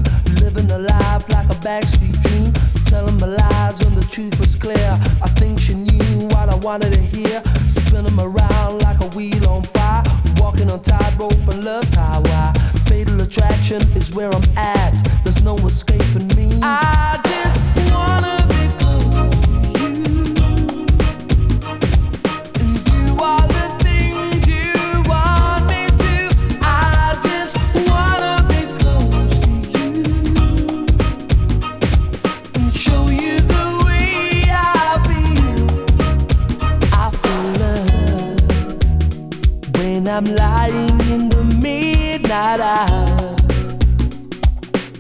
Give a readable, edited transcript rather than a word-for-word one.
living a life like a backstreet dream, telling my lies when the truth was clear. I think she knew what I wanted to hear, spinning around like a wheel on fire, walking on tightrope and love's highway. Fatal attraction is where I'm at, there's no escaping me.